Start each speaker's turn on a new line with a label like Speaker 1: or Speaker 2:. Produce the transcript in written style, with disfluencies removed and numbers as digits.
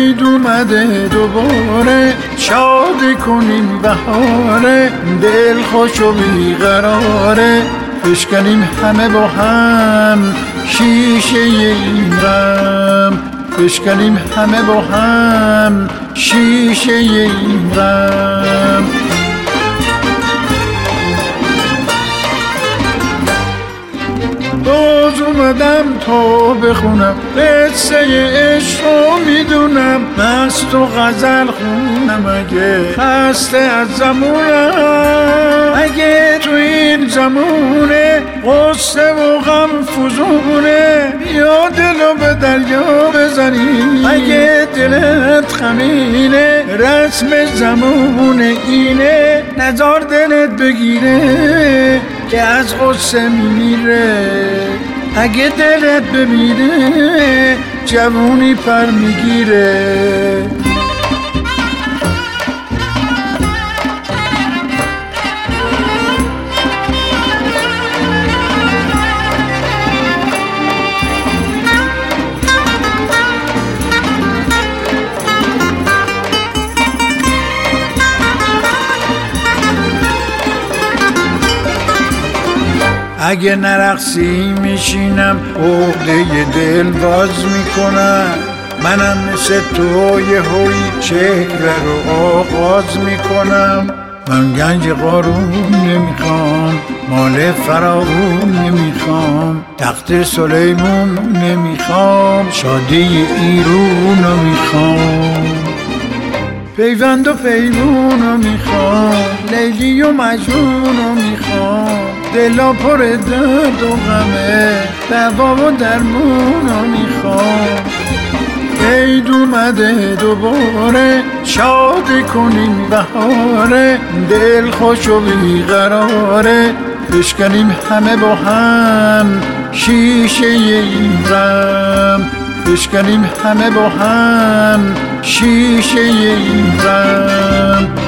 Speaker 1: عید اومده دوباره، شاد کنیم بهاره، دل خوش و بیقراره، بشکنیم همه با هم شیشه این غم، بشکنیم همه با هم شیشه این غم. باز اومدم تا بخونم قصه عشق رو میدونم، مست و غزل خونم اگه خسته از زمونم، اگه تو این زمونه غصه و غم فزونه، یا دلو به دریا بزنی اگه دلت خمینه، رسم زمونه اینه نزار دلت بگیره که از غصه میمیره، اگه دلت بمیره جوونی پر میگیره. اگه نرقصی میشینم عقده دل باز میکنم، منم مثل تو یه هوی چهره رو آغاز میکنم، من گنج قارون نمیخوام، مال فراوون نمیخوام، تخت سلیمون نمیخوام، شادی ایرون رو میخوام، پیوند و پیمون رو میخوام، لیلی و مجنون رو میخوام، دلا پر درد و غمه، دوا و درمون رو میخوام. عید اومده دوباره، شاد کنیم بهاره، دل خوش و بیقراره، بشکنیم همه با هم شیشه این غم، بشکنیم همه با هم شیشه این غم.